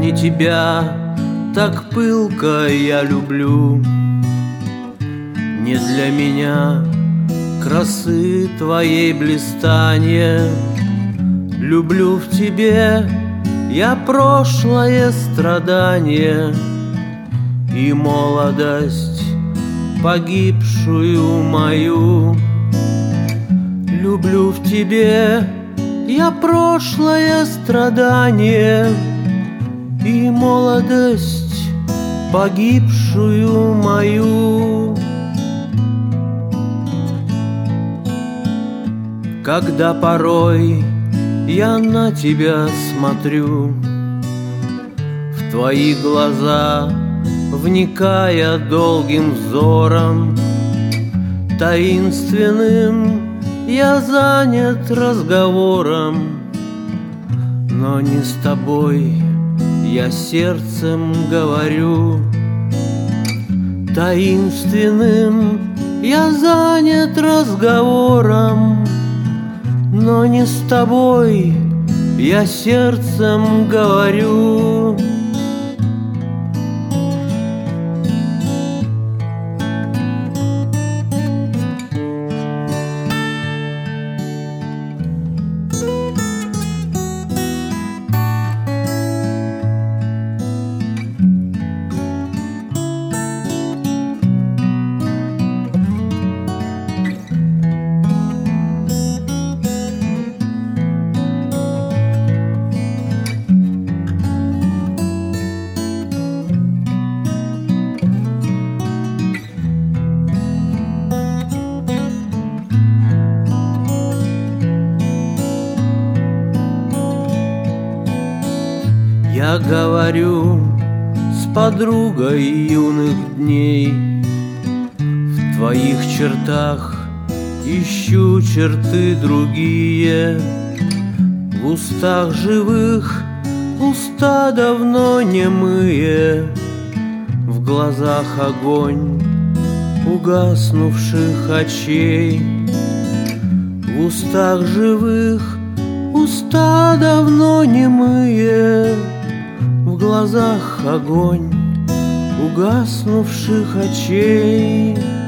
И тебя так пылко я люблю. Не для меня красы твоей блистанье. Люблю в тебе я прошлое страдание и молодость погибшую мою. Люблю в тебе я прошлое страдание и молодость погибшую мою. Когда порой я на тебя смотрю, в твои глаза вникая долгим взором, таинственным я занят разговором, но не с тобой я сердцем говорю. Таинственным я занят разговором, но не с тобой я сердцем говорю. Я говорю с подругой юных дней, в твоих чертах ищу черты другие. В устах живых уста давно немые, в глазах огонь угаснувших очей. В устах живых уста давно немые, в глазах огонь угаснувших очей.